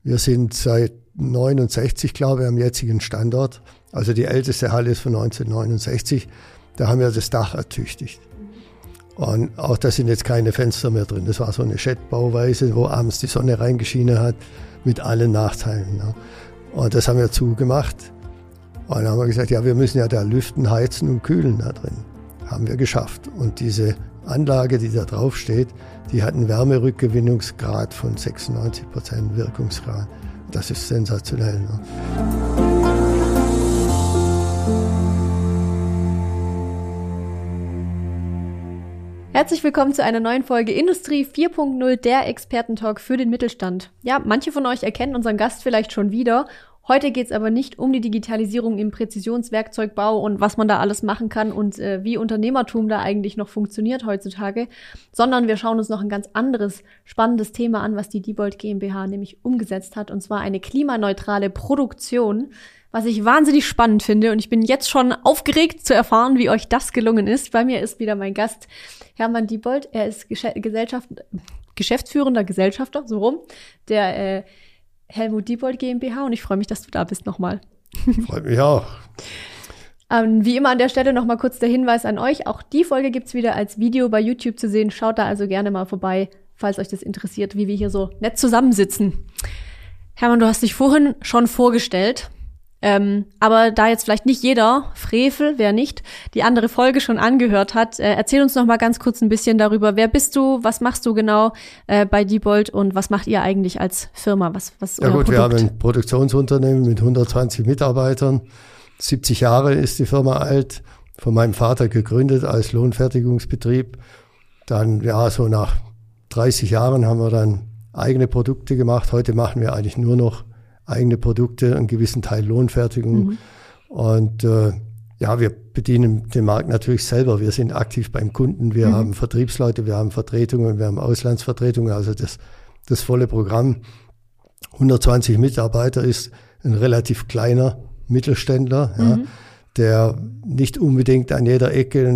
Wir sind seit 69, glaube ich, am jetzigen Standort. Also die älteste Halle ist von 1969. Da haben wir das Dach ertüchtigt. Und auch da sind jetzt keine Fenster mehr drin. Das war so eine Shed-Bauweise, wo abends die Sonne reingeschienen hat, mit allen Nachteilen. Ne? Und das haben wir zugemacht. Und dann haben wir gesagt, ja, wir müssen ja da lüften, heizen und kühlen da drin. Haben wir geschafft. Und diese Anlage, die da drauf steht, die hat einen Wärmerückgewinnungsgrad von 96% Wirkungsgrad. Das ist sensationell. Ne? Herzlich willkommen zu einer neuen Folge Industrie 4.0, der Expertentalk für den Mittelstand. Ja, manche von euch erkennen unseren Gast vielleicht schon wieder. Heute geht es aber nicht um die Digitalisierung im Präzisionswerkzeugbau und was man da alles machen kann und wie Unternehmertum da eigentlich noch funktioniert heutzutage, sondern wir schauen uns noch ein ganz anderes, spannendes Thema an, was die Diebold GmbH nämlich umgesetzt hat, und zwar eine klimaneutrale Produktion, was ich wahnsinnig spannend finde, und ich bin jetzt schon aufgeregt zu erfahren, wie euch das gelungen ist. Bei mir ist wieder mein Gast Hermann Diebold. Er ist geschäftsführender Gesellschafter, so rum, der Helmut Diebold GmbH, und ich freue mich, dass du da bist nochmal. Freut mich auch. Wie immer an der Stelle nochmal kurz der Hinweis an euch. Auch die Folge gibt's wieder als Video bei YouTube zu sehen. Schaut da also gerne mal vorbei, falls euch das interessiert, wie wir hier so nett zusammensitzen. Hermann, du hast dich vorhin schon vorgestellt. Aber da jetzt vielleicht nicht jeder, Frevel, wer nicht, die andere Folge schon angehört hat, erzähl uns noch mal ganz kurz ein bisschen darüber. Wer bist du, was machst du genau bei Diebold und was macht ihr eigentlich als Firma? Was ist euer Produkt? Wir haben ein Produktionsunternehmen mit 120 Mitarbeitern. 70 Jahre ist die Firma alt, von meinem Vater gegründet als Lohnfertigungsbetrieb. Dann, ja, so nach 30 Jahren haben wir dann eigene Produkte gemacht. Heute machen wir eigentlich nur noch eigene Produkte, einen gewissen Teil Lohnfertigung. Mhm. Und ja, wir bedienen den Markt natürlich selber. Wir sind aktiv beim Kunden, wir haben Vertriebsleute, wir haben Vertretungen, wir haben Auslandsvertretungen, also das volle Programm. 120 Mitarbeiter ist ein relativ kleiner Mittelständler, ja, der nicht unbedingt an jeder Ecke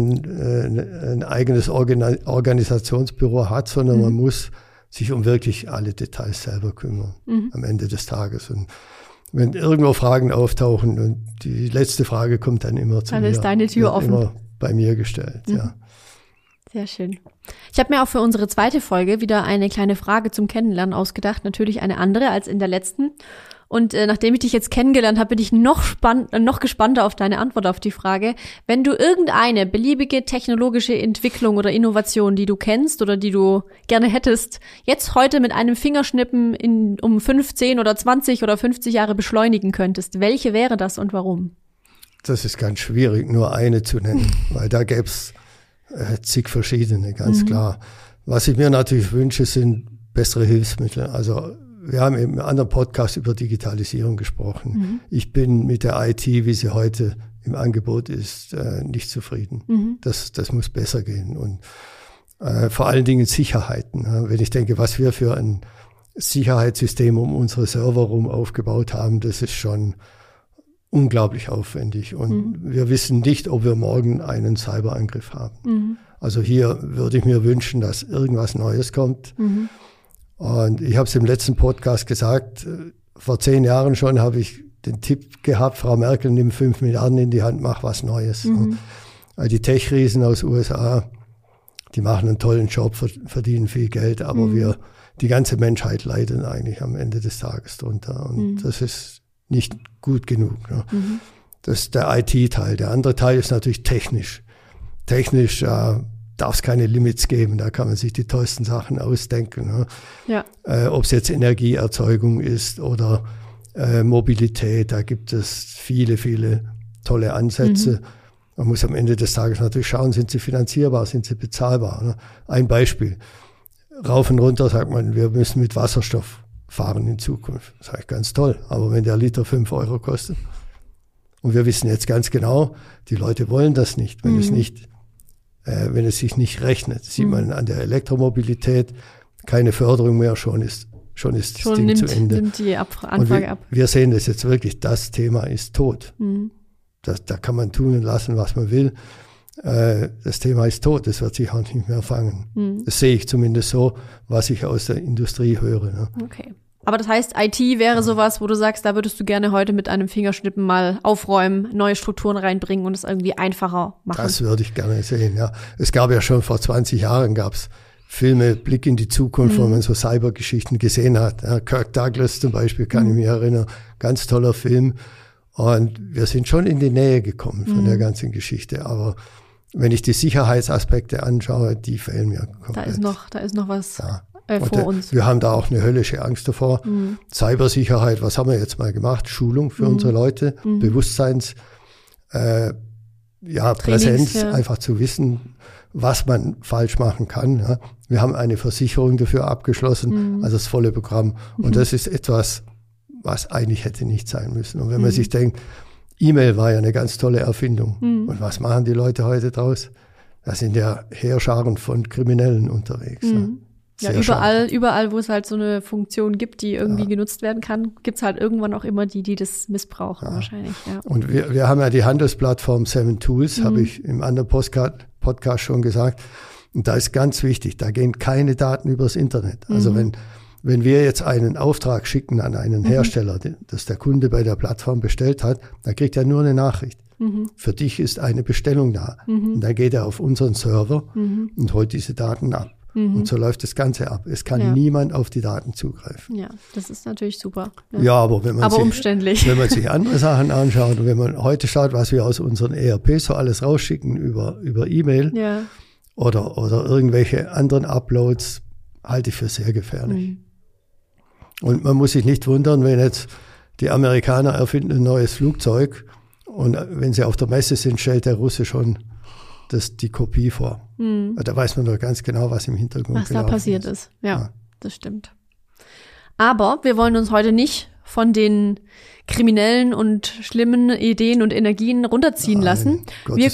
ein eigenes Organisationsbüro hat, sondern man muss sich um wirklich alle Details selber kümmern am Ende des Tages. Und wenn irgendwo Fragen auftauchen und die letzte Frage kommt dann immer zu mir. Dann ist deine Tür offen. Immer bei mir gestellt, ja. Sehr schön. Ich habe mir auch für unsere zweite Folge wieder eine kleine Frage zum Kennenlernen ausgedacht. Natürlich eine andere als in der letzten. Und nachdem ich dich jetzt kennengelernt habe, bin ich noch gespannter auf deine Antwort auf die Frage. Wenn du irgendeine beliebige technologische Entwicklung oder Innovation, die du kennst oder die du gerne hättest, jetzt heute mit einem Fingerschnippen um 15 oder 20 oder 50 Jahre beschleunigen könntest, welche wäre das und warum? Das ist ganz schwierig, nur eine zu nennen, weil da gäbe es zig verschiedene, ganz klar. Was ich mir natürlich wünsche, sind bessere Hilfsmittel. Also wir haben im anderen Podcast über Digitalisierung gesprochen. Ich bin mit der IT, wie sie heute im Angebot ist, nicht zufrieden. Das muss besser gehen. Und vor allen Dingen Sicherheiten. Wenn ich denke, was wir für ein Sicherheitssystem um unsere Server rum aufgebaut haben, das ist schon unglaublich aufwendig. Und wir wissen nicht, ob wir morgen einen Cyberangriff haben. Also hier würde ich mir wünschen, dass irgendwas Neues kommt. Und ich habe es im letzten Podcast gesagt, vor 10 Jahren schon habe ich den Tipp gehabt, Frau Merkel, nimm 5 Milliarden in die Hand, mach was Neues. Die Tech-Riesen aus USA, die machen einen tollen Job, verdienen viel Geld, aber die ganze Menschheit leidet eigentlich am Ende des Tages drunter. Und das ist nicht gut genug. Ne? Das ist der IT-Teil. Der andere Teil ist natürlich technisch. Technisch darf es keine Limits geben, da kann man sich die tollsten Sachen ausdenken. Ne? Ja. Ob es jetzt Energieerzeugung ist oder Mobilität, da gibt es viele, viele tolle Ansätze. Man muss am Ende des Tages natürlich schauen, sind sie finanzierbar, sind sie bezahlbar. Ne? Ein Beispiel, rauf und runter sagt man, wir müssen mit Wasserstoff fahren in Zukunft. Das ist eigentlich ganz toll, aber wenn der Liter 5 Euro kostet, und wir wissen jetzt ganz genau, die Leute wollen das nicht, wenn es sich nicht rechnet. Das sieht man an der Elektromobilität, keine Förderung mehr, schon ist das Ding zu Ende. Nimmt die Anfrage ab. Wir sehen das jetzt wirklich, das Thema ist tot. Da kann man tun und lassen, was man will. Das Thema ist tot, das wird sich auch nicht mehr fangen. Das sehe ich zumindest so, was ich aus der Industrie höre. Ne? Okay. Aber das heißt, IT wäre sowas, wo du sagst, da würdest du gerne heute mit einem Fingerschnippen mal aufräumen, neue Strukturen reinbringen und es irgendwie einfacher machen. Das würde ich gerne sehen, ja. Es gab ja schon vor 20 Jahren gab's Filme, Blick in die Zukunft, wo man so Cybergeschichten gesehen hat. Ja, Kirk Douglas zum Beispiel, kann ich mich erinnern. Ganz toller Film. Und wir sind schon in die Nähe gekommen von der ganzen Geschichte. Aber wenn ich die Sicherheitsaspekte anschaue, die fehlen mir komplett. Da ist noch was vor uns. Wir haben da auch eine höllische Angst davor. Cybersicherheit, was haben wir jetzt mal gemacht? Schulung für unsere Leute, Bewusstseins, Präsenz, einfach zu wissen, was man falsch machen kann. Ja. Wir haben eine Versicherung dafür abgeschlossen, also das volle Programm. Und das ist etwas, was eigentlich hätte nicht sein müssen. Und wenn man sich denkt, E-Mail war ja eine ganz tolle Erfindung. Und was machen die Leute heute draus? Da sind ja Heerscharen von Kriminellen unterwegs. Ja, überall, wo es halt so eine Funktion gibt, die irgendwie genutzt werden kann, gibt's halt irgendwann auch immer die das missbrauchen wahrscheinlich. Ja. Und wir haben ja die Handelsplattform 7 Tools, habe ich im anderen Podcast schon gesagt. Und da ist ganz wichtig, da gehen keine Daten übers Internet. Also wenn wir jetzt einen Auftrag schicken an einen Hersteller, dass der Kunde bei der Plattform bestellt hat, dann kriegt er nur eine Nachricht. Für dich ist eine Bestellung da. Und dann geht er auf unseren Server und holt diese Daten ab. Und so läuft das Ganze ab. Es kann niemand auf die Daten zugreifen. Ja, das ist natürlich super. Ja, aber wenn man umständlich. Wenn man sich andere Sachen anschaut und wenn man heute schaut, was wir aus unseren ERP so alles rausschicken über E-Mail oder irgendwelche anderen Uploads, halte ich für sehr gefährlich. Und man muss sich nicht wundern, wenn jetzt die Amerikaner erfinden ein neues Flugzeug und wenn sie auf der Messe sind, stellt der Russe schon die Kopie vor. Da weiß man doch ganz genau, was im Hintergrund was da passiert ist. Ja, das stimmt. Aber wir wollen uns heute nicht von den kriminellen und schlimmen Ideen und Energien runterziehen lassen.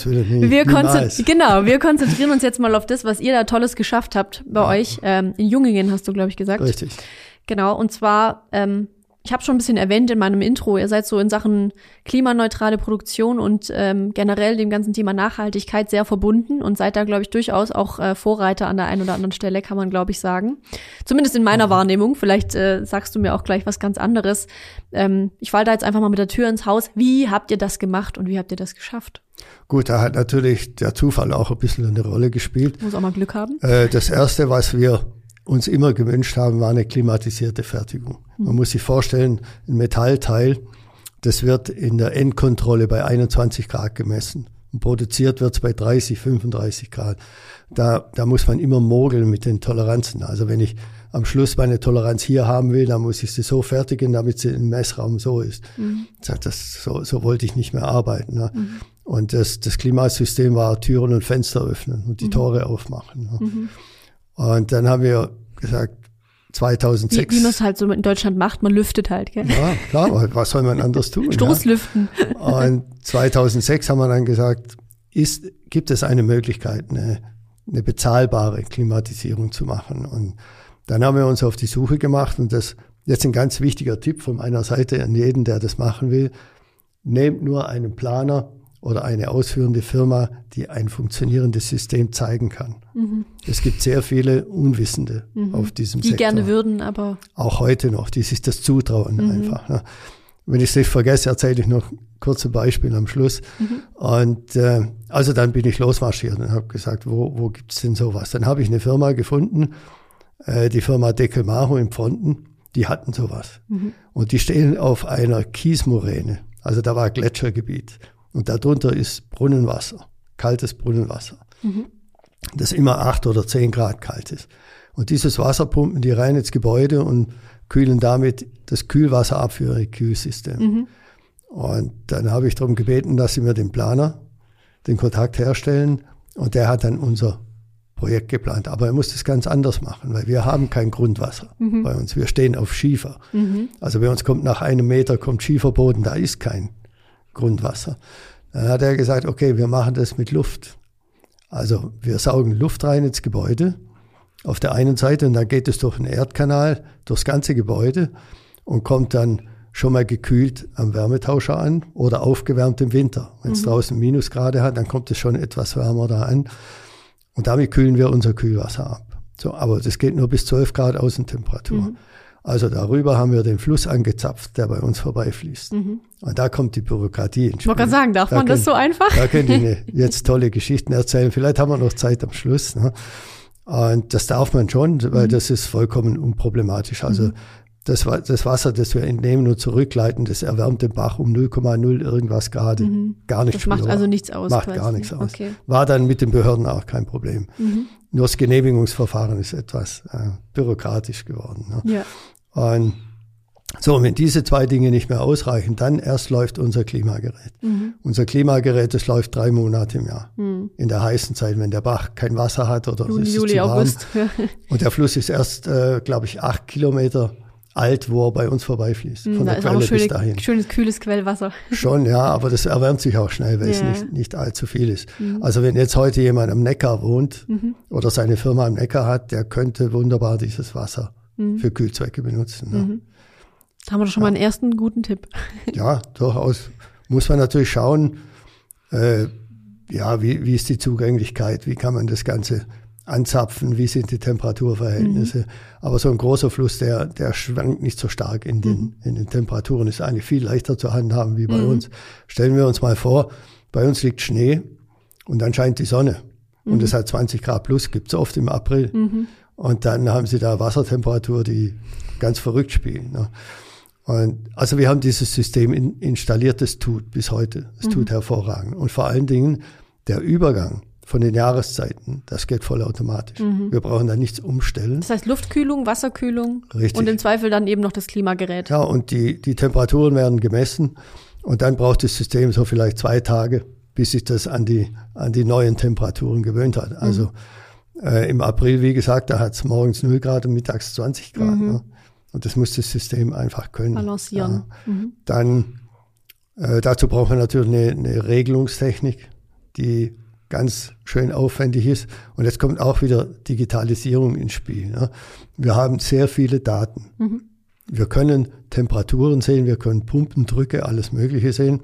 Wir konzentrieren uns jetzt mal auf das, was ihr da Tolles geschafft habt bei euch. In Jungingen hast du, glaube ich, gesagt. Richtig. Genau, und zwar, ich habe schon ein bisschen erwähnt in meinem Intro, ihr seid so in Sachen klimaneutrale Produktion und generell dem ganzen Thema Nachhaltigkeit sehr verbunden und seid da, glaube ich, durchaus auch Vorreiter an der einen oder anderen Stelle, kann man, glaube ich, sagen. Zumindest in meiner Wahrnehmung. Vielleicht sagst du mir auch gleich was ganz anderes. Ich falle da jetzt einfach mal mit der Tür ins Haus. Wie habt ihr das gemacht und wie habt ihr das geschafft? Gut, da hat natürlich der Zufall auch ein bisschen eine Rolle gespielt. Muss auch mal Glück haben. Das Erste, was wir uns immer gewünscht haben, war eine klimatisierte Fertigung. Man muss sich vorstellen, ein Metallteil, das wird in der Endkontrolle bei 21 Grad gemessen. Und produziert wird es bei 30, 35 Grad. Da muss man immer mogeln mit den Toleranzen. Also wenn ich am Schluss meine Toleranz hier haben will, dann muss ich sie so fertigen, damit sie im Messraum so ist. So wollte ich nicht mehr arbeiten. Ne? Und das Klimasystem war Türen und Fenster öffnen und die Tore aufmachen. Ne? Und dann haben wir gesagt, 2006. Wie man es halt so in Deutschland macht, man lüftet halt, gell? Ja, klar, was soll man anders tun? Stoßlüften. Ja? Und 2006 haben wir dann gesagt, gibt es eine Möglichkeit, eine bezahlbare Klimatisierung zu machen? Und dann haben wir uns auf die Suche gemacht und das jetzt ein ganz wichtiger Tipp von meiner Seite an jeden, der das machen will. Nehmt nur einen Planer oder eine ausführende Firma, die ein funktionierendes System zeigen kann. Es gibt sehr viele Unwissende auf diesem Sektor. Die gerne würden, aber auch heute noch, die sich das zutrauen einfach. Ne? Wenn ich es nicht vergesse, erzähle ich noch kurz ein Beispiel am Schluss. Und also dann bin ich losmarschiert und habe gesagt, wo gibt's denn sowas? Dann habe ich eine Firma gefunden, die Firma Deckelmacho in Pfronten, die hatten sowas. Und die stehen auf einer Kiesmoräne, also da war Gletschergebiet. Und darunter ist Brunnenwasser, kaltes Brunnenwasser, das immer 8 oder 10 Grad kalt ist. Und dieses Wasser pumpen die rein ins Gebäude und kühlen damit das Kühlwasser ab für ihr Kühlsystem. Und dann habe ich darum gebeten, dass sie mir den Planer, den Kontakt herstellen. Und der hat dann unser Projekt geplant. Aber er muss das ganz anders machen, weil wir haben kein Grundwasser bei uns. Wir stehen auf Schiefer. Also bei uns kommt nach 1 Meter kommt Schieferboden, da ist kein Grundwasser. Dann hat er gesagt, okay, wir machen das mit Luft. Also wir saugen Luft rein ins Gebäude auf der einen Seite und dann geht es durch einen Erdkanal durchs ganze Gebäude und kommt dann schon mal gekühlt am Wärmetauscher an oder aufgewärmt im Winter. Wenn es draußen Minusgrade hat, dann kommt es schon etwas wärmer da an und damit kühlen wir unser Kühlwasser ab. So, aber das geht nur bis 12 Grad Außentemperatur. Also darüber haben wir den Fluss angezapft, der bei uns vorbeifließt. Und da kommt die Bürokratie ins Spiel. Ich wollte gerade sagen, darf man das so einfach? Da könnt ihr jetzt tolle Geschichten erzählen. Vielleicht haben wir noch Zeit am Schluss. Ne? Und das darf man schon, weil das ist vollkommen unproblematisch. Also das Wasser, das wir entnehmen und zurückleiten, das erwärmt den Bach um 0,0 irgendwas Grad. Gar nicht spürbar. Das macht also nichts aus. Macht gar nichts aus. Okay. War dann mit den Behörden auch kein Problem. Nur das Genehmigungsverfahren ist etwas bürokratisch geworden. Ne? Ja. Und so, wenn diese 2 Dinge nicht mehr ausreichen, dann erst läuft unser Klimagerät. Unser Klimagerät, das läuft 3 Monate im Jahr. In der heißen Zeit, wenn der Bach kein Wasser hat oder es ist Juli, zu warm. August. Und der Fluss ist erst, glaube ich, 8 Kilometer alt, wo er bei uns vorbeifließt. Von da der ist Quelle auch bis dahin. Schönes, kühles Quellwasser. Schon, ja, aber das erwärmt sich auch schnell, weil es nicht allzu viel ist. Also wenn jetzt heute jemand am Neckar wohnt oder seine Firma am Neckar hat, der könnte wunderbar dieses Wasser für Kühlzwecke benutzen. Ne? Da haben wir doch schon mal einen ersten guten Tipp. Ja, durchaus. Muss man natürlich schauen, wie ist die Zugänglichkeit, wie kann man das Ganze anzapfen, wie sind die Temperaturverhältnisse. Aber so ein großer Fluss, der schwankt nicht so stark in den Temperaturen, ist eigentlich viel leichter zu handhaben wie bei uns. Stellen wir uns mal vor, bei uns liegt Schnee und dann scheint die Sonne. Und es hat 20 Grad plus, gibt's oft im April. Und dann haben sie da Wassertemperatur, die ganz verrückt spielen. Ne? Und also wir haben dieses System installiert, das tut bis heute. Es tut hervorragend. Und vor allen Dingen der Übergang von den Jahreszeiten, das geht vollautomatisch. Wir brauchen da nichts umstellen. Das heißt Luftkühlung, Wasserkühlung. Richtig. Und im Zweifel dann eben noch das Klimagerät. Ja, und die Temperaturen werden gemessen und dann braucht das System so vielleicht 2 Tage, bis sich das an die neuen Temperaturen gewöhnt hat. Also im April, wie gesagt, da hat es morgens 0 Grad und mittags 20 Grad. Ne? Und das muss das System einfach können. Balancieren. Ja. Dann dazu braucht man natürlich eine Regelungstechnik, die ganz schön aufwendig ist. Und jetzt kommt auch wieder Digitalisierung ins Spiel. Ne? Wir haben sehr viele Daten. Wir können Temperaturen sehen, wir können Pumpendrücke, alles Mögliche sehen.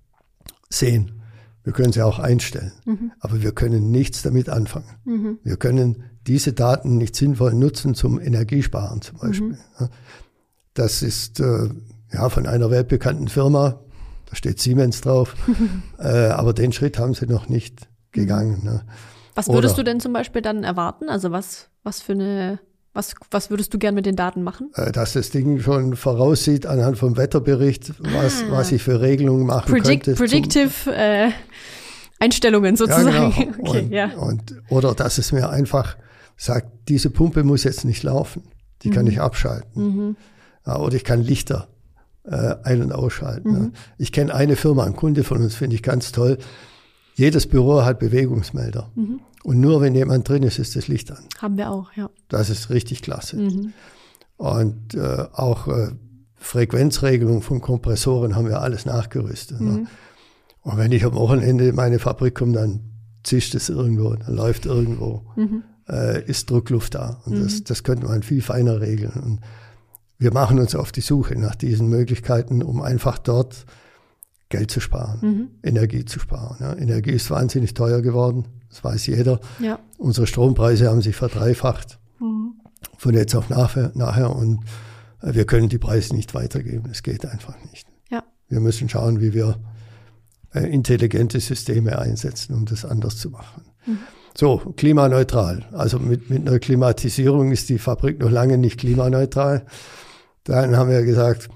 Wir können sie auch einstellen. Aber wir können nichts damit anfangen. Wir können diese Daten nicht sinnvoll nutzen zum Energiesparen zum Beispiel. Das ist von einer weltbekannten Firma, da steht Siemens drauf, aber den Schritt haben sie noch nicht gegangen. Ne? Was würdest du denn zum Beispiel dann erwarten? Also was würdest du gern mit den Daten machen? Dass das Ding schon voraussieht anhand vom Wetterbericht, was ich für Regelungen machen könnte. Predictive Einstellungen sozusagen. Ja, genau. Okay, oder dass es mir einfach sagt, diese Pumpe muss jetzt nicht laufen. Die kann ich abschalten. Ja, oder ich kann Lichter ein- und ausschalten. Ja. Ich kenne eine Firma, ein Kunde von uns, finde ich ganz toll. Jedes Büro hat Bewegungsmelder. Und nur wenn jemand drin ist, ist das Licht an. Haben wir auch, ja. Das ist richtig klasse. Und auch Frequenzregelung von Kompressoren haben wir alles nachgerüstet. Ne? Und wenn ich am Wochenende in meine Fabrik komme, dann zischt es irgendwo, dann läuft irgendwo, ist Druckluft da. Und das könnte man viel feiner regeln. Und wir machen uns auf die Suche nach diesen Möglichkeiten, um einfach dort Geld zu sparen, Energie zu sparen. Ja. Energie ist wahnsinnig teuer geworden, das weiß jeder. Ja. Unsere Strompreise haben sich verdreifacht von jetzt auf nachher und wir können die Preise nicht weitergeben. Es geht einfach nicht. Ja. Wir müssen schauen, wie wir intelligente Systeme einsetzen, um das anders zu machen. So, klimaneutral. Also mit einer Klimatisierung ist die Fabrik noch lange nicht klimaneutral. Dann haben wir gesagt,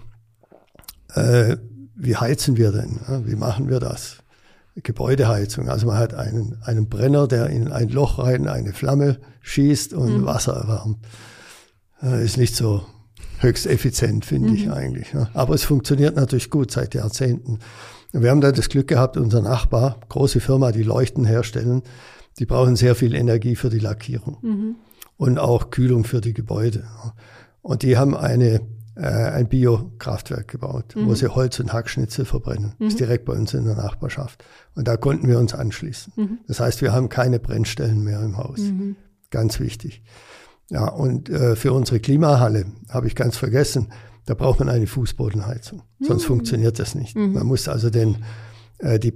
wie heizen wir denn? Wie machen wir das? Gebäudeheizung. Also man hat einen Brenner, der in ein Loch rein eine Flamme schießt und Wasser erwärmt. Ist nicht so höchst effizient, finde ich eigentlich. Aber es funktioniert natürlich gut seit Jahrzehnten. Wir haben da das Glück gehabt, unser Nachbar, große Firma, die Leuchten herstellen, die brauchen sehr viel Energie für die Lackierung und auch Kühlung für die Gebäude. Und die haben ein Biokraftwerk gebaut, wo sie Holz und Hackschnitzel verbrennen. Das ist direkt bei uns in der Nachbarschaft. Und da konnten wir uns anschließen. Das heißt, wir haben keine Brennstellen mehr im Haus. Ganz wichtig. Ja, und für unsere Klimahalle, habe ich ganz vergessen, da braucht man eine Fußbodenheizung. Sonst funktioniert das nicht. Man muss also die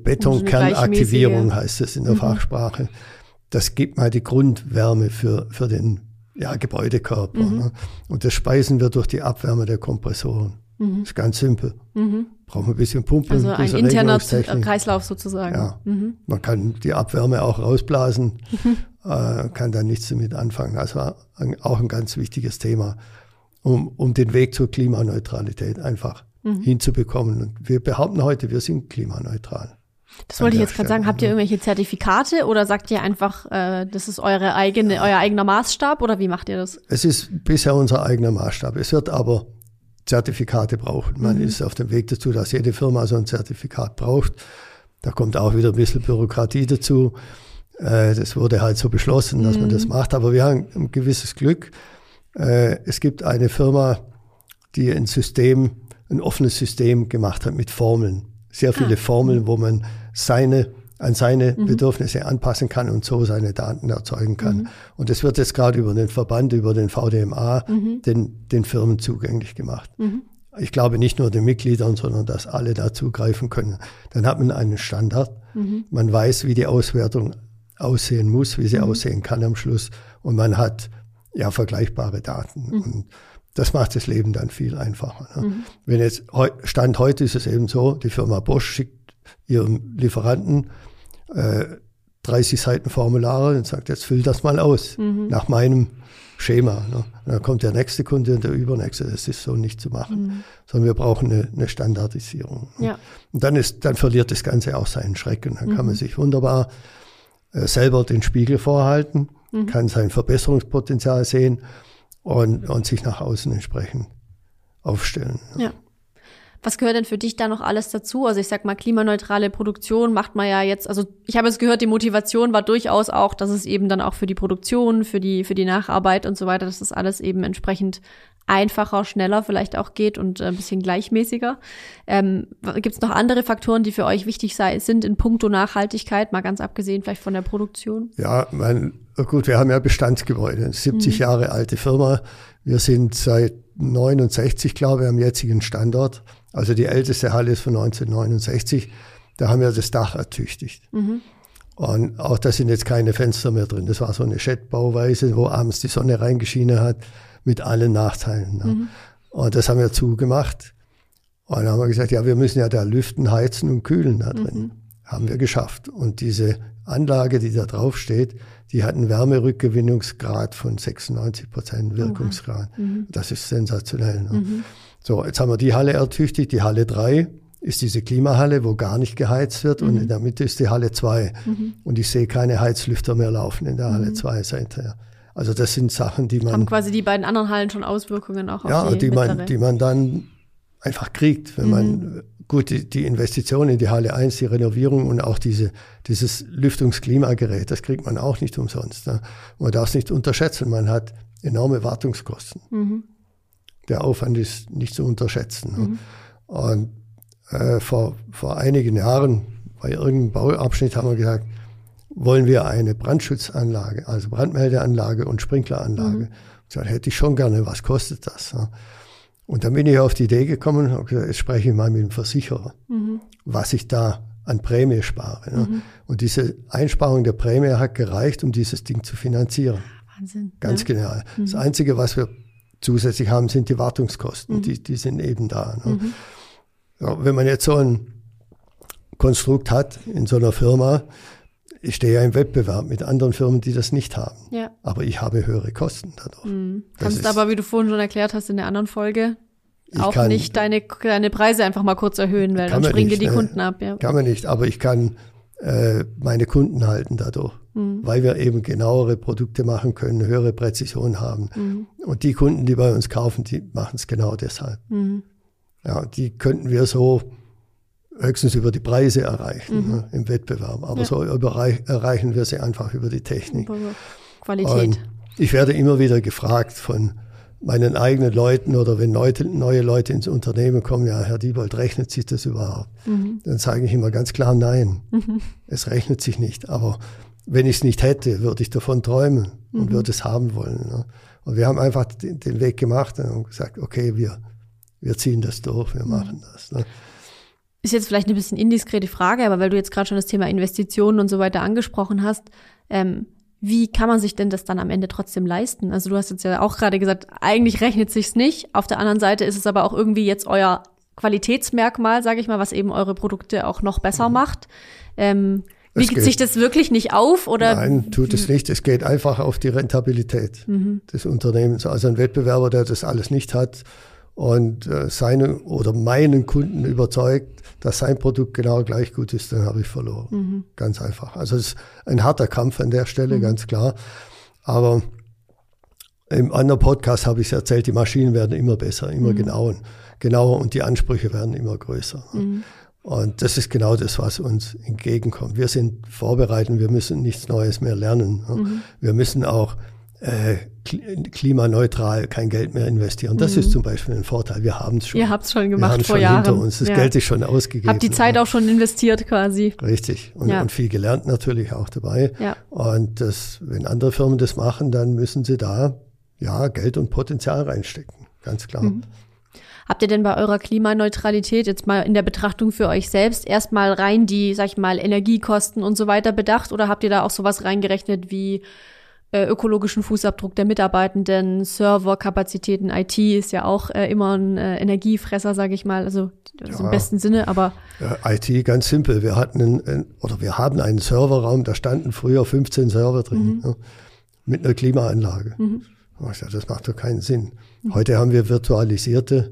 Betonkernaktivierung, heißt es in der Fachsprache, das gibt mal die Grundwärme für den Gebäudekörper. Ne? Und das speisen wir durch die Abwärme der Kompressoren. Das ist ganz simpel. Brauchen wir ein bisschen Pumpen. Also ein interner Kreislauf sozusagen. Ja. Man kann die Abwärme auch rausblasen, kann da nichts damit anfangen. Also auch ein ganz wichtiges Thema, um den Weg zur Klimaneutralität einfach hinzubekommen. Und wir behaupten heute, wir sind klimaneutral. Das wollte ich jetzt gerade sagen. Habt ihr irgendwelche Zertifikate oder sagt ihr einfach, das ist euer eigener Maßstab oder wie macht ihr das? Es ist bisher unser eigener Maßstab. Es wird aber Zertifikate brauchen. Man ist auf dem Weg dazu, dass jede Firma so ein Zertifikat braucht. Da kommt auch wieder ein bisschen Bürokratie dazu. Das wurde halt so beschlossen, dass man das macht. Aber wir haben ein gewisses Glück. Es gibt eine Firma, die ein offenes System gemacht hat mit Formeln. Sehr viele Formeln, wo man an seine Bedürfnisse anpassen kann und so seine Daten erzeugen kann. Und das wird jetzt gerade über den Verband, über den VDMA, den Firmen zugänglich gemacht. Ich glaube nicht nur den Mitgliedern, sondern dass alle da zugreifen können. Dann hat man einen Standard. Man weiß, wie die Auswertung aussehen muss, wie sie aussehen kann am Schluss. Und man hat vergleichbare Daten. Und das macht das Leben dann viel einfacher. Ne? Wenn jetzt Stand heute ist es eben so, die Firma Bosch schickt ihrem Lieferanten 30 Seiten Formulare und sagt, jetzt füll das mal aus, nach meinem Schema. Ne? Und dann kommt der nächste Kunde und der übernächste. Das ist so nicht zu machen, sondern wir brauchen eine Standardisierung. Ja. Und dann verliert das Ganze auch seinen Schrecken. Dann kann man sich wunderbar selber den Spiegel vorhalten, kann sein Verbesserungspotenzial sehen und sich nach außen entsprechend aufstellen. Ja. Was gehört denn für dich da noch alles dazu? Also ich sag mal, klimaneutrale Produktion macht man ja jetzt, also ich habe es gehört, die Motivation war durchaus auch, dass es eben dann auch für die Produktion, für die Nacharbeit und so weiter, dass das alles eben entsprechend einfacher, schneller vielleicht auch geht und ein bisschen gleichmäßiger. Gibt es noch andere Faktoren, die für euch wichtig sind in puncto Nachhaltigkeit, mal ganz abgesehen vielleicht von der Produktion? Ja, gut, wir haben ja Bestandsgebäude, 70 Jahre alte Firma. Wir sind seit 69, glaube ich, am jetzigen Standort. Also die älteste Halle ist von 1969. Da haben wir das Dach ertüchtigt. Und auch da sind jetzt keine Fenster mehr drin. Das war so eine Shed-Bauweise, wo abends die Sonne reingeschienen hat, mit allen Nachteilen. Ne? Und das haben wir zugemacht. Und dann haben wir gesagt, ja, wir müssen ja da lüften, heizen und kühlen da drin. Haben wir geschafft. Und diese Anlage, die da drauf steht, die hat einen Wärmerückgewinnungsgrad von 96% Wirkungsgrad. Das ist sensationell. Ne? So, jetzt haben wir die Halle ertüchtigt. Die Halle 3 ist diese Klimahalle, wo gar nicht geheizt wird. Und in der Mitte ist die Halle 2. Und ich sehe keine Heizlüfter mehr laufen in der Halle 2 seither. Also das sind Sachen, die man... Haben quasi die beiden anderen Hallen schon Auswirkungen auch auf die man dann einfach kriegt, wenn man... Gut, die Investition in die Halle 1, die Renovierung und auch dieses Lüftungsklimagerät, das kriegt man auch nicht umsonst. Ne? Man darf es nicht unterschätzen, man hat enorme Wartungskosten. Der Aufwand ist nicht zu unterschätzen. Ne? Und vor einigen Jahren, bei irgendeinem Bauabschnitt haben wir gesagt, wollen wir eine Brandschutzanlage, also Brandmeldeanlage und Sprinkleranlage. Gesagt, hätte ich schon gerne, was kostet das? Ne? Und dann bin ich auf die Idee gekommen, okay, jetzt spreche ich mal mit dem Versicherer, was ich da an Prämie spare. Ne? Und diese Einsparung der Prämie hat gereicht, um dieses Ding zu finanzieren. Wahnsinn. Ganz genial. Das Einzige, was wir zusätzlich haben, sind die Wartungskosten. Die sind eben da. Ne? Ja, wenn man jetzt so ein Konstrukt hat in so einer Firma, ich stehe ja im Wettbewerb mit anderen Firmen, die das nicht haben. Ja. Aber ich habe höhere Kosten dadurch. Kannst aber, wie du vorhin schon erklärt hast in der anderen Folge, auch nicht deine Preise einfach mal kurz erhöhen, weil dann springen dir die Kunden ab. Ja. Kann man nicht, aber ich kann meine Kunden halten dadurch, weil wir eben genauere Produkte machen können, höhere Präzision haben. Und die Kunden, die bei uns kaufen, die machen es genau deshalb. Ja, die könnten wir so höchstens über die Preise erreichen, ne, im Wettbewerb. Aber so erreichen wir sie einfach über die Technik. Qualität. Und ich werde immer wieder gefragt von meinen eigenen Leuten oder wenn neue Leute ins Unternehmen kommen, ja, Herr Diebold, rechnet sich das überhaupt? Dann sage ich immer ganz klar, nein, es rechnet sich nicht. Aber wenn ich es nicht hätte, würde ich davon träumen und würde es haben wollen. Ne? Und wir haben einfach den Weg gemacht und gesagt, okay, wir ziehen das durch, wir machen das. Ne? Ist jetzt vielleicht eine bisschen indiskrete Frage, aber weil du jetzt gerade schon das Thema Investitionen und so weiter angesprochen hast, Wie kann man sich denn das dann am Ende trotzdem leisten? Also du hast jetzt ja auch gerade gesagt, eigentlich rechnet sich's nicht. Auf der anderen Seite ist es aber auch irgendwie jetzt euer Qualitätsmerkmal, sage ich mal, was eben eure Produkte auch noch besser macht. Wiegt sich das wirklich nicht auf? Oder? Nein, tut es nicht. Es geht einfach auf die Rentabilität des Unternehmens. Also ein Wettbewerber, der das alles nicht hat und seine oder meinen Kunden überzeugt, dass sein Produkt genau gleich gut ist, dann habe ich verloren. Ganz einfach. Also es ist ein harter Kampf an der Stelle, ganz klar. Aber im anderen Podcast habe ich es erzählt, die Maschinen werden immer besser, immer genauer und die Ansprüche werden immer größer. Und das ist genau das, was uns entgegenkommt. Wir sind vorbereitet, wir müssen nichts Neues mehr lernen. Wir müssen auch klimaneutral kein Geld mehr investieren. Das ist zum Beispiel ein Vorteil. Wir haben es schon. Ihr habt es schon gemacht vor schon Jahren. Hinter uns. Das Geld ist schon ausgegeben. Habt die Zeit auch schon investiert quasi. Richtig. Und viel gelernt natürlich auch dabei. Ja. Und wenn andere Firmen das machen, dann müssen sie da Geld und Potenzial reinstecken. Ganz klar. Habt ihr denn bei eurer Klimaneutralität jetzt mal in der Betrachtung für euch selbst erstmal rein die, sag ich mal, Energiekosten und so weiter bedacht? Oder habt ihr da auch sowas reingerechnet wie ökologischen Fußabdruck der Mitarbeitenden, Serverkapazitäten, IT ist ja auch immer ein Energiefresser, sage ich mal, also im besten Sinne, aber... IT ganz simpel, wir haben einen Serverraum, da standen früher 15 Server drin, mit einer Klimaanlage. Das macht doch keinen Sinn. Heute haben wir virtualisierte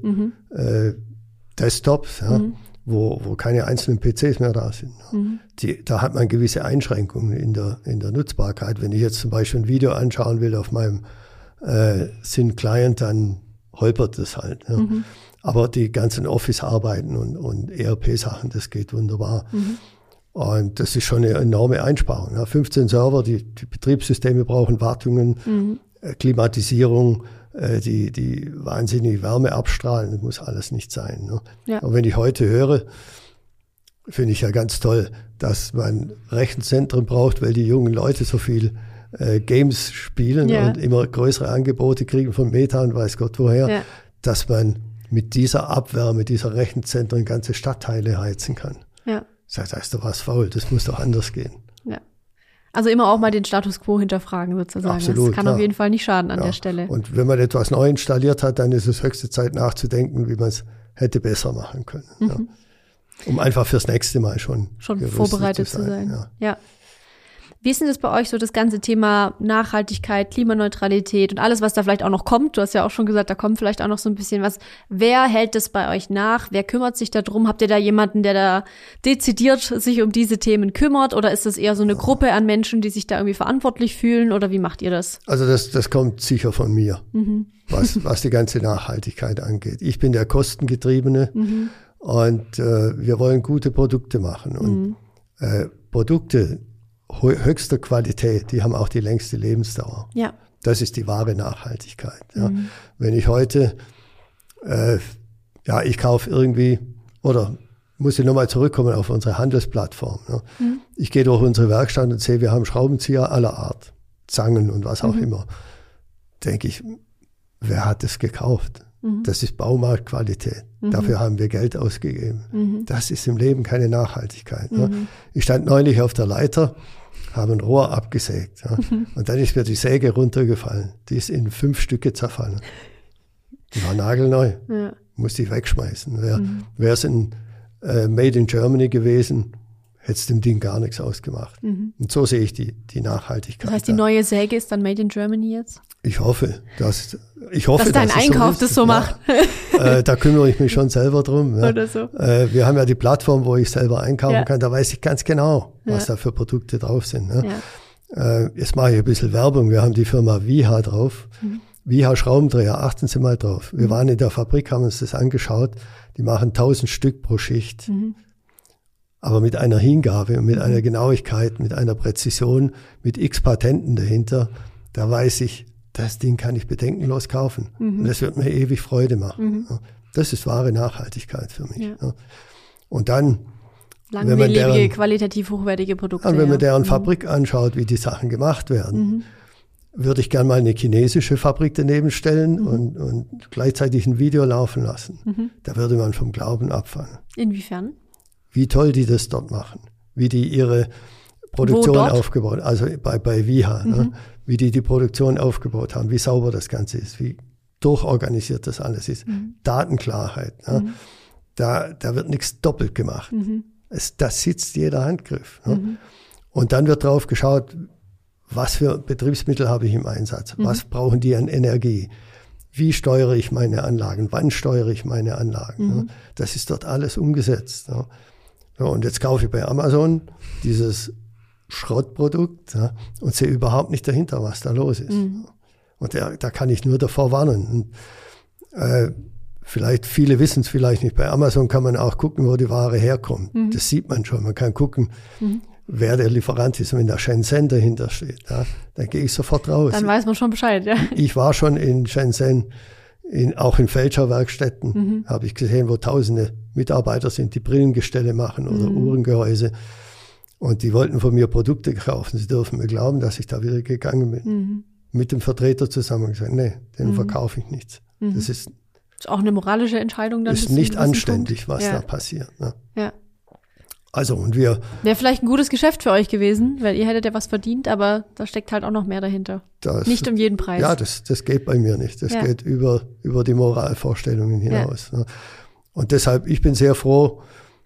Desktops, wo keine einzelnen PCs mehr da sind. Da hat man gewisse Einschränkungen in der Nutzbarkeit. Wenn ich jetzt zum Beispiel ein Video anschauen will auf meinem Syn-Client, dann holpert das halt. Aber die ganzen Office-Arbeiten und ERP-Sachen, das geht wunderbar. Und das ist schon eine enorme Einsparung. 15 Server, die Betriebssysteme brauchen Wartungen, Klimatisierung, die wahnsinnig Wärme abstrahlen, das muss alles nicht sein. Aber wenn ich heute höre, finde ich ja ganz toll, dass man Rechenzentren braucht, weil die jungen Leute so viel Games spielen und immer größere Angebote kriegen von Meta und weiß Gott woher, dass man mit dieser Abwärme, dieser Rechenzentren ganze Stadtteile heizen kann. Da ist doch was faul, das muss doch anders gehen. Also immer auch mal den Status quo hinterfragen sozusagen. Absolut, das kann auf jeden Fall nicht schaden an der Stelle. Und wenn man etwas neu installiert hat, dann ist es höchste Zeit nachzudenken, wie man es hätte besser machen können. Um einfach fürs nächste Mal schon vorbereitet zu sein. Ja. Wie ist denn das bei euch so, das ganze Thema Nachhaltigkeit, Klimaneutralität und alles, was da vielleicht auch noch kommt? Du hast ja auch schon gesagt, da kommt vielleicht auch noch so ein bisschen was. Wer hält das bei euch nach? Wer kümmert sich darum? Habt ihr da jemanden, der da dezidiert sich um diese Themen kümmert? Oder ist das eher so eine Gruppe an Menschen, die sich da irgendwie verantwortlich fühlen? Oder wie macht ihr das? Also das kommt sicher von mir, was die ganze Nachhaltigkeit angeht. Ich bin der Kostengetriebene und wir wollen gute Produkte machen. Und Produkte höchster Qualität, die haben auch die längste Lebensdauer. Ja. Das ist die wahre Nachhaltigkeit. Wenn ich heute, ich kaufe irgendwie, oder muss ich nochmal zurückkommen auf unsere Handelsplattform. Ich gehe durch unsere Werkstatt und sehe, wir haben Schraubenzieher aller Art, Zangen und was auch immer. Denke ich, wer hat das gekauft? Das ist Baumarktqualität. Dafür haben wir Geld ausgegeben. Das ist im Leben keine Nachhaltigkeit. Ich stand neulich auf der Leiter, habe ein Rohr abgesägt. Und dann ist mir die Säge runtergefallen. Die ist in 5 Stücke zerfallen. Die war nagelneu. Musste ich wegschmeißen. Wäre es ein Made in Germany gewesen, hätte es dem Ding gar nichts ausgemacht. Und so sehe ich die Nachhaltigkeit. Das heißt, die neue Säge ist dann Made in Germany jetzt? Ich hoffe, dass dein Einkauf das so macht. Da kümmere ich mich schon selber drum. Oder so. Wir haben ja die Plattform, wo ich selber einkaufen kann. Da weiß ich ganz genau, was da für Produkte drauf sind. Jetzt mache ich ein bisschen Werbung. Wir haben die Firma Viha drauf. Viha Schraubendreher, achten Sie mal drauf. Wir waren in der Fabrik, haben uns das angeschaut. Die machen 1000 Stück pro Schicht. Aber mit einer Hingabe, mit einer Genauigkeit, mit einer Präzision, mit x Patenten dahinter, da weiß ich, das Ding kann ich bedenkenlos kaufen. Und das wird mir ewig Freude machen. Das ist wahre Nachhaltigkeit für mich. Und dann, langlebige, qualitativ hochwertige Produkte. Und wenn man deren Fabrik anschaut, wie die Sachen gemacht werden, würde ich gerne mal eine chinesische Fabrik daneben stellen und gleichzeitig ein Video laufen lassen. Da würde man vom Glauben abfallen. Inwiefern? Wie toll die das dort machen. Wie die ihre Produktion aufgebaut, also bei Viha, ne? Wie die Produktion aufgebaut haben, wie sauber das Ganze ist, wie durchorganisiert das alles ist, Datenklarheit. Ne? Da wird nichts doppelt gemacht. Da sitzt jeder Handgriff. Ne? Und dann wird drauf geschaut, was für Betriebsmittel habe ich im Einsatz, was brauchen die an Energie, wie steuere ich meine Anlagen, wann steuere ich meine Anlagen. Ne? Das ist dort alles umgesetzt. Ne? So, und jetzt kaufe ich bei Amazon dieses Schrottprodukt, ja, und sehe überhaupt nicht dahinter, was da los ist. Und da kann ich nur davor warnen. Und, vielleicht, viele wissen es vielleicht nicht, bei Amazon kann man auch gucken, wo die Ware herkommt. Das sieht man schon. Man kann gucken, wer der Lieferant ist. Und wenn da Shenzhen dahinter steht, ja, dann gehe ich sofort raus. Dann weiß man schon Bescheid, ja. Ich war schon in Shenzhen, auch in Fälscherwerkstätten, habe ich gesehen, wo tausende Mitarbeiter sind, die Brillengestelle machen oder Uhrengehäuse. Und die wollten von mir Produkte kaufen. Sie dürfen mir glauben, dass ich da wieder gegangen bin. Mit dem Vertreter zusammen gesagt, nee, den verkaufe ich nichts. Das ist auch eine moralische Entscheidung dann. Ist nicht anständig, was da passiert. Ne? Ja. Also, und wir. Wäre vielleicht ein gutes Geschäft für euch gewesen, weil ihr hättet ja was verdient, aber da steckt halt auch noch mehr dahinter. Nicht um jeden Preis. Ja, das geht bei mir nicht. Das geht über die Moralvorstellungen hinaus. Ne? Und deshalb, ich bin sehr froh.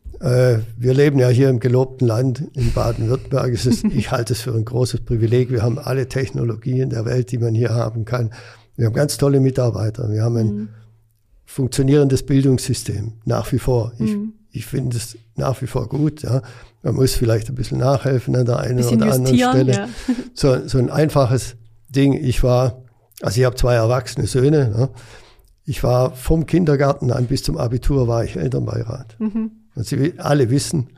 Wir leben ja hier im gelobten Land in Baden-Württemberg. Ich halte es für ein großes Privileg. Wir haben alle Technologien der Welt, die man hier haben kann. Wir haben ganz tolle Mitarbeiter. Wir haben ein funktionierendes Bildungssystem, nach wie vor. Ich finde es nach wie vor gut. Ja. Man muss vielleicht ein bisschen nachhelfen an der einen oder anderen Stelle. Ja. So ein einfaches Ding. Ich habe 2 erwachsene Söhne. Ja. Ich war vom Kindergarten an bis zum Abitur war ich Elternbeirat. Und Sie alle wissen,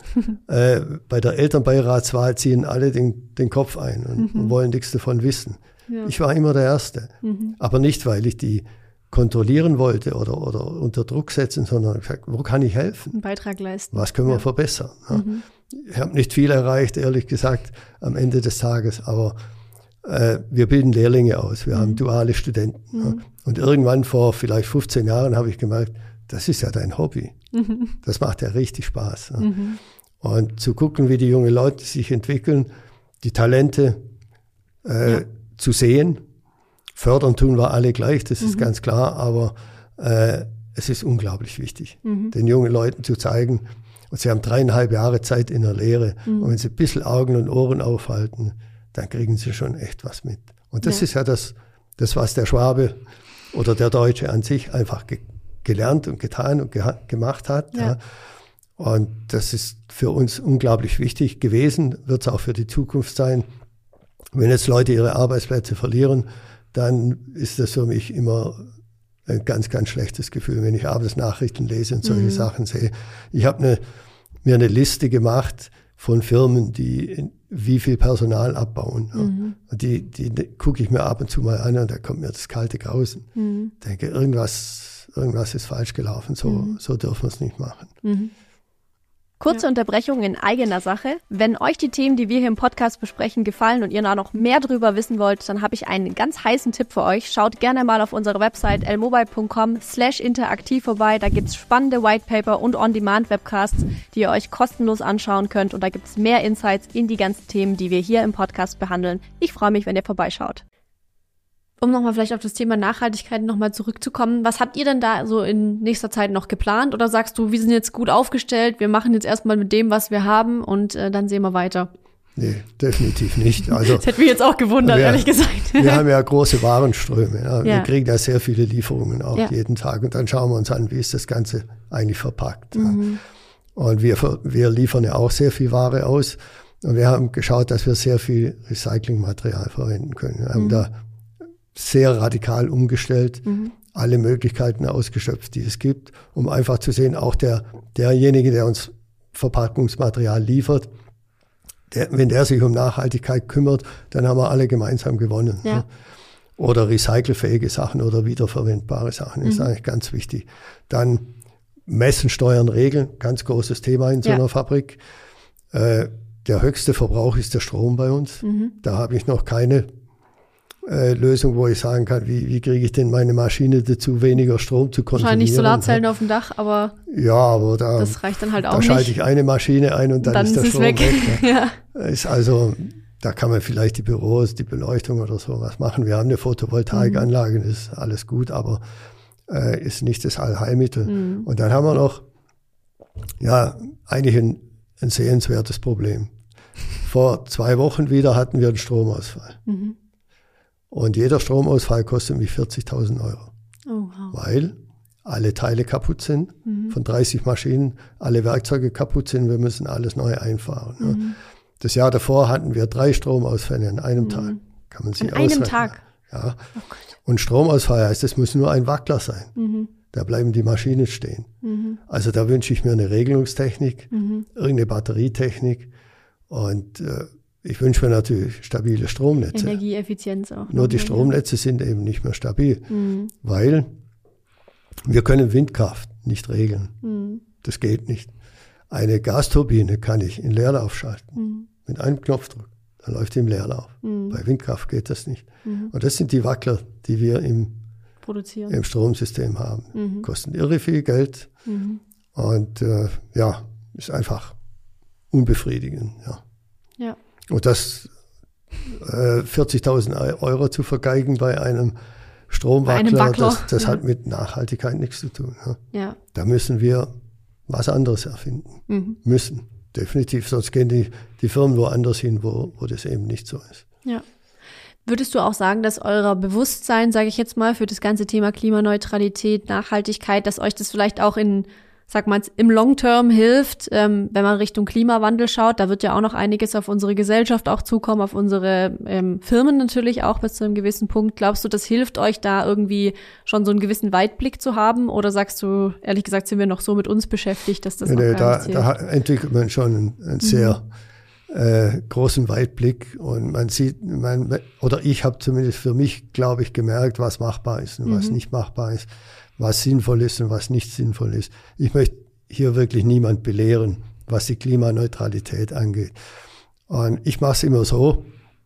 bei der Elternbeiratswahl ziehen alle den Kopf ein und wollen nichts davon wissen. Ja. Ich war immer der Erste. Aber nicht, weil ich die kontrollieren wollte oder unter Druck setzen, sondern gesagt, wo kann ich helfen? Einen Beitrag leisten. Was können wir verbessern? Ja. Ich habe nicht viel erreicht, ehrlich gesagt, am Ende des Tages, aber wir bilden Lehrlinge aus, wir haben duale Studenten. Ja. Und irgendwann vor vielleicht 15 Jahren habe ich gemerkt, das ist ja dein Hobby. Das macht ja richtig Spaß. Ja. Und zu gucken, wie die jungen Leute sich entwickeln, die Talente zu sehen. Fördern tun wir alle gleich, das ist ganz klar, aber es ist unglaublich wichtig, den jungen Leuten zu zeigen. Und sie haben 3,5 Jahre Zeit in der Lehre. Und wenn sie ein bisschen Augen und Ohren aufhalten, dann kriegen sie schon echt was mit. Und das ist ja das, was der Schwabe oder der Deutsche an sich einfach gelernt und getan und gemacht hat. Ja. Ja. Und das ist für uns unglaublich wichtig gewesen, wird es auch für die Zukunft sein. Wenn jetzt Leute ihre Arbeitsplätze verlieren, dann ist das für mich immer ein ganz, ganz schlechtes Gefühl, wenn ich abends Nachrichten lese und solche Sachen sehe. Ich habe mir eine Liste gemacht von Firmen, die wie viel Personal abbauen. Ja. Die gucke ich mir ab und zu mal an und da kommt mir das kalte Grausen. Ich denke, irgendwas ist falsch gelaufen, so dürfen wir es nicht machen. Kurze Unterbrechung in eigener Sache. Wenn euch die Themen, die wir hier im Podcast besprechen, gefallen und ihr da noch mehr drüber wissen wollt, dann habe ich einen ganz heißen Tipp für euch. Schaut gerne mal auf unserer Website elmobile.com/interaktiv vorbei. Da gibt's spannende Whitepaper und On-Demand-Webcasts, die ihr euch kostenlos anschauen könnt. Und da gibt's mehr Insights in die ganzen Themen, die wir hier im Podcast behandeln. Ich freue mich, wenn ihr vorbeischaut. Um nochmal vielleicht auf das Thema Nachhaltigkeit nochmal zurückzukommen, was habt ihr denn da so in nächster Zeit noch geplant? Oder sagst du, wir sind jetzt gut aufgestellt, wir machen jetzt erstmal mit dem, was wir haben und dann sehen wir weiter? Nee, definitiv nicht. Also, das hätte mich jetzt auch gewundert, ehrlich gesagt. Wir haben ja große Warenströme. Ja. Wir kriegen ja sehr viele Lieferungen auch jeden Tag. Und dann schauen wir uns an, wie ist das Ganze eigentlich verpackt. Ja. Und wir liefern ja auch sehr viel Ware aus. Und wir haben geschaut, dass wir sehr viel Recyclingmaterial verwenden können. Wir haben da sehr radikal umgestellt, alle Möglichkeiten ausgeschöpft, die es gibt, um einfach zu sehen, auch derjenige, der uns Verpackungsmaterial liefert, wenn der sich um Nachhaltigkeit kümmert, dann haben wir alle gemeinsam gewonnen. Ja. Oder recycelfähige Sachen oder wiederverwendbare Sachen, ist eigentlich ganz wichtig. Dann messen, steuern, regeln, ganz großes Thema in so einer Fabrik. Der höchste Verbrauch ist der Strom bei uns. Da habe ich noch keine Lösung, wo ich sagen kann, wie kriege ich denn meine Maschine dazu, weniger Strom zu konsumieren. Wahrscheinlich Solarzellen auf dem Dach, aber, ja, aber das reicht dann halt auch nicht. Da schalte ich eine Maschine ein und dann ist der Strom weg. Ja. Ist also, da kann man vielleicht die Büros, die Beleuchtung oder sowas machen. Wir haben eine Photovoltaikanlage, das ist alles gut, aber ist nicht das Allheilmittel. Und dann haben wir noch, eigentlich ein sehenswertes Problem. Vor 2 Wochen wieder hatten wir einen Stromausfall. Und jeder Stromausfall kostet mich 40.000 €. Oh, wow. Weil alle Teile kaputt sind, von 30 Maschinen, alle Werkzeuge kaputt sind, wir müssen alles neu einfahren. Ja. Das Jahr davor hatten wir 3 Stromausfälle an einem Tag. Kann man sich ausrechnen. An einem Tag? Ja. Oh Gott. Und Stromausfall heißt, es muss nur ein Wackler sein. Da bleiben die Maschinen stehen. Also da wünsche ich mir eine Regelungstechnik, irgendeine Batterietechnik und ich wünsche mir natürlich stabile Stromnetze. Energieeffizienz auch. Nur die Stromnetze sind eben nicht mehr stabil, weil wir können Windkraft nicht regeln. Das geht nicht. Eine Gasturbine kann ich in Leerlauf schalten, mit einem Knopfdruck. Dann läuft die im Leerlauf. Bei Windkraft geht das nicht. Und das sind die Wackler, die wir im Stromsystem haben. Kosten irre viel Geld und ist einfach unbefriedigend. Ja. Und das 40.000 € zu vergeigen bei einem Stromwackler, das hat mit Nachhaltigkeit nichts zu tun. Ja. Da müssen wir was anderes erfinden. Müssen. Definitiv, sonst gehen die Firmen woanders hin, wo das eben nicht so ist. Ja. Würdest du auch sagen, dass euer Bewusstsein, sage ich jetzt mal, für das ganze Thema Klimaneutralität, Nachhaltigkeit, dass euch das vielleicht auch im Long-Term hilft, wenn man Richtung Klimawandel schaut? Da wird ja auch noch einiges auf unsere Gesellschaft auch zukommen, auf unsere Firmen natürlich auch bis zu einem gewissen Punkt. Glaubst du, das hilft euch da irgendwie schon so einen gewissen Weitblick zu haben? Oder sagst du, ehrlich gesagt, sind wir noch so mit uns beschäftigt, dass das noch gar nicht zählt? Da entwickelt man schon einen sehr großen Weitblick und man sieht, ich habe zumindest für mich, glaube ich, gemerkt, was machbar ist und was nicht machbar ist, was sinnvoll ist und was nicht sinnvoll ist. Ich möchte hier wirklich niemand belehren, was die Klimaneutralität angeht. Und ich mache es immer so,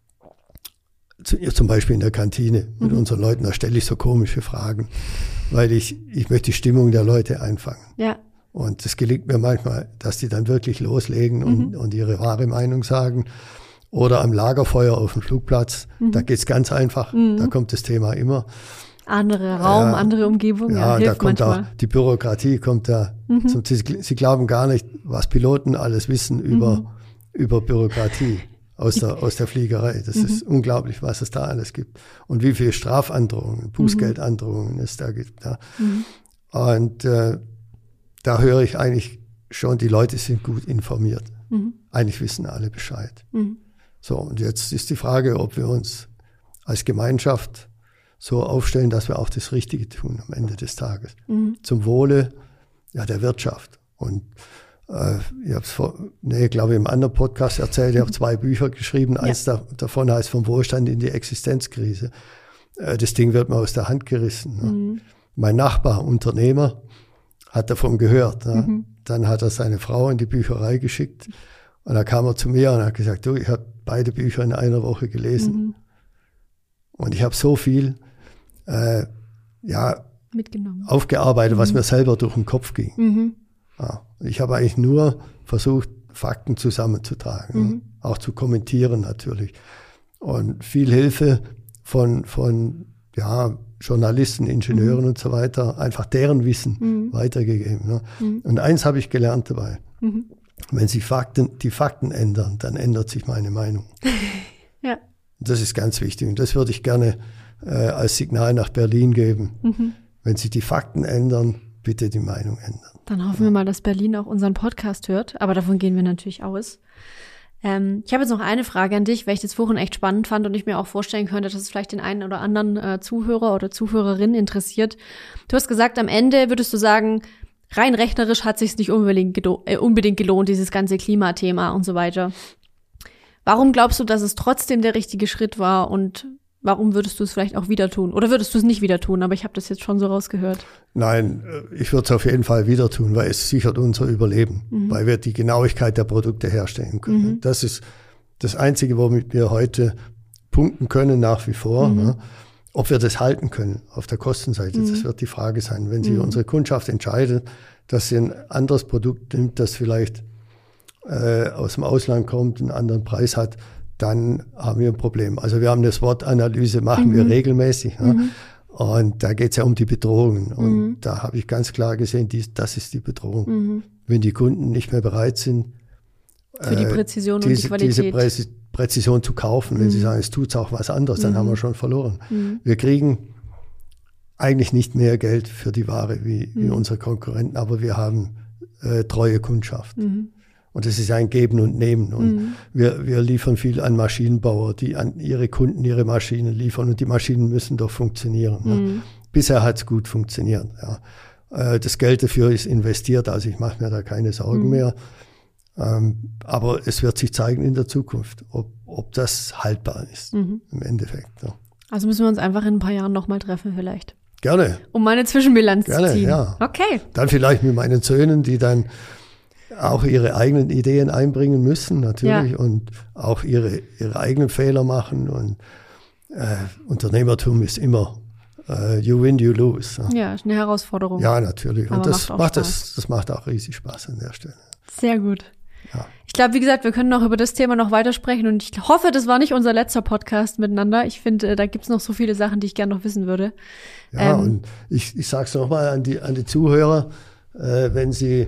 zum Beispiel in der Kantine mit unseren Leuten, da stelle ich so komische Fragen, weil ich möchte die Stimmung der Leute einfangen. Ja. Und es gelingt mir manchmal, dass die dann wirklich loslegen und ihre wahre Meinung sagen. Oder am Lagerfeuer auf dem Flugplatz, da geht's ganz einfach, da kommt das Thema immer. Andere Raum, andere Umgebung, ja, hilft da kommt manchmal. auch die Bürokratie kommt da. Sie glauben gar nicht, was Piloten alles wissen über Bürokratie aus der Fliegerei. Das ist unglaublich, was es da alles gibt. Und wie viele Strafandrohungen, Bußgeldandrohungen es da gibt. Ja. Und da höre ich eigentlich schon, die Leute sind gut informiert. Eigentlich wissen alle Bescheid. So, und jetzt ist die Frage, ob wir uns als Gemeinschaft so aufstellen, dass wir auch das Richtige tun am Ende des Tages. Zum Wohle der Wirtschaft. Und ich habe es glaube ich, im anderen Podcast erzählt, ich habe 2 Bücher geschrieben. Eins davon heißt Vom Wohlstand in die Existenzkrise. Das Ding wird mir aus der Hand gerissen. Ne? Mein Nachbar, Unternehmer, hat davon gehört. Ne? Dann hat er seine Frau in die Bücherei geschickt und dann kam er zu mir und hat gesagt, du, ich habe beide Bücher in einer Woche gelesen. Und ich habe so viel mitgenommen, aufgearbeitet, was mir selber durch den Kopf ging. Ja, ich habe eigentlich nur versucht, Fakten zusammenzutragen, auch zu kommentieren natürlich. Und viel Hilfe von Journalisten, Ingenieuren und so weiter, einfach deren Wissen weitergegeben. Ne? Und eins habe ich gelernt dabei. Wenn sich die Fakten ändern, dann ändert sich meine Meinung. Ja. Das ist ganz wichtig. Und das würde ich gerne als Signal nach Berlin geben. Wenn sich die Fakten ändern, bitte die Meinung ändern. Dann hoffen wir mal, dass Berlin auch unseren Podcast hört. Aber davon gehen wir natürlich aus. Ich habe jetzt noch eine Frage an dich, weil ich das vorhin echt spannend fand und ich mir auch vorstellen könnte, dass es vielleicht den einen oder anderen Zuhörer oder Zuhörerin interessiert. Du hast gesagt, am Ende würdest du sagen, rein rechnerisch hat es sich nicht unbedingt gelohnt, dieses ganze Klimathema und so weiter. Warum glaubst du, dass es trotzdem der richtige Schritt war und warum würdest du es vielleicht auch wieder tun? Oder würdest du es nicht wieder tun? Aber ich habe das jetzt schon so rausgehört. Nein, ich würde es auf jeden Fall wieder tun, weil es sichert unser Überleben, weil wir die Genauigkeit der Produkte herstellen können. Das ist das Einzige, womit wir heute punkten können nach wie vor. Ne? Ob wir das halten können auf der Kostenseite, das wird die Frage sein. Wenn sich unsere Kundschaft entscheidet, dass sie ein anderes Produkt nimmt, das vielleicht aus dem Ausland kommt, einen anderen Preis hat, dann haben wir ein Problem. Also wir haben eine SWOT-Analyse, machen wir regelmäßig. Ne? Und da geht es ja um die Bedrohungen. Und da habe ich ganz klar gesehen, das ist die Bedrohung. Wenn die Kunden nicht mehr bereit sind, für die Präzision und die Qualität. Diese Präzision zu kaufen, wenn sie sagen, es tut auch was anderes, dann haben wir schon verloren. Wir kriegen eigentlich nicht mehr Geld für die Ware wie unsere Konkurrenten, aber wir haben treue Kundschaft. Und das ist ein Geben und Nehmen. Und wir liefern viel an Maschinenbauer, die an ihre Kunden ihre Maschinen liefern und die Maschinen müssen doch funktionieren. Ja. Bisher hat es gut funktioniert. Ja. Das Geld dafür ist investiert, also ich mache mir da keine Sorgen mehr. Aber es wird sich zeigen in der Zukunft, ob das haltbar ist im Endeffekt. Ja. Also müssen wir uns einfach in ein paar Jahren nochmal treffen vielleicht. Gerne. Um meine Zwischenbilanz zu ziehen. Ja. Okay. Dann vielleicht mit meinen Söhnen, die dann auch ihre eigenen Ideen einbringen müssen, natürlich, und auch ihre eigenen Fehler machen. Und Unternehmertum ist immer you win, you lose. Ja, ist eine Herausforderung. Ja, natürlich. Aber und das macht auch riesig Spaß an der Stelle. Sehr gut. Ja. Ich glaube, wie gesagt, wir können noch über das Thema noch weitersprechen und ich hoffe, das war nicht unser letzter Podcast miteinander. Ich finde, da gibt's noch so viele Sachen, die ich gerne noch wissen würde. Ja, und ich sage es nochmal an die Zuhörer, wenn sie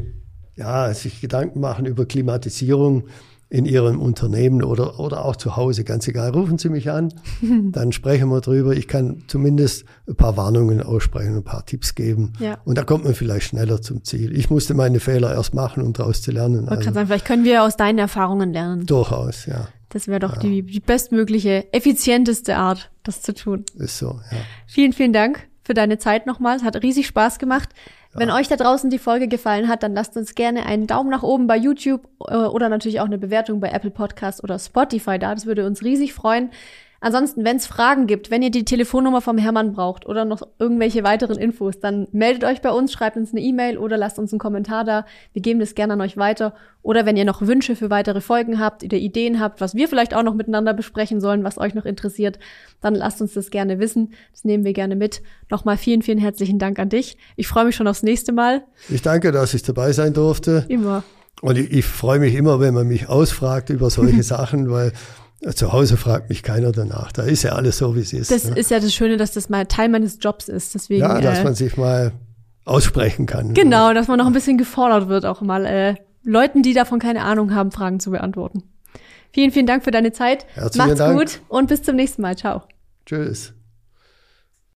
sich Gedanken machen über Klimatisierung in ihrem Unternehmen oder auch zu Hause, ganz egal, rufen Sie mich an, dann sprechen wir drüber. Ich kann zumindest ein paar Warnungen aussprechen, ein paar Tipps geben. Ja. Und da kommt man vielleicht schneller zum Ziel. Ich musste meine Fehler erst machen, um daraus zu lernen. Ich wollte gerade sagen, vielleicht können wir aus deinen Erfahrungen lernen. Durchaus, ja. Das wäre doch die bestmögliche, effizienteste Art, das zu tun. Ist so, ja. Vielen, vielen Dank für deine Zeit nochmal. Es hat riesig Spaß gemacht. Wenn euch da draußen die Folge gefallen hat, dann lasst uns gerne einen Daumen nach oben bei YouTube oder natürlich auch eine Bewertung bei Apple Podcast oder Spotify da. Das würde uns riesig freuen. Ansonsten, wenn es Fragen gibt, wenn ihr die Telefonnummer vom Hermann braucht oder noch irgendwelche weiteren Infos, dann meldet euch bei uns, schreibt uns eine E-Mail oder lasst uns einen Kommentar da. Wir geben das gerne an euch weiter. Oder wenn ihr noch Wünsche für weitere Folgen habt oder Ideen habt, was wir vielleicht auch noch miteinander besprechen sollen, was euch noch interessiert, dann lasst uns das gerne wissen. Das nehmen wir gerne mit. Nochmal vielen, vielen herzlichen Dank an dich. Ich freue mich schon aufs nächste Mal. Ich danke, dass ich dabei sein durfte. Immer. Und ich freue mich immer, wenn man mich ausfragt über solche Sachen, weil zu Hause fragt mich keiner danach. Da ist ja alles so, wie es ist. Das ist ja das Schöne, dass das mal Teil meines Jobs ist. Deswegen, ja, dass man sich mal aussprechen kann. Genau, dass man noch ein bisschen gefordert wird, auch mal Leuten, die davon keine Ahnung haben, Fragen zu beantworten. Vielen, vielen Dank für deine Zeit. Herzlichen Dank. Macht's gut und bis zum nächsten Mal. Ciao. Tschüss.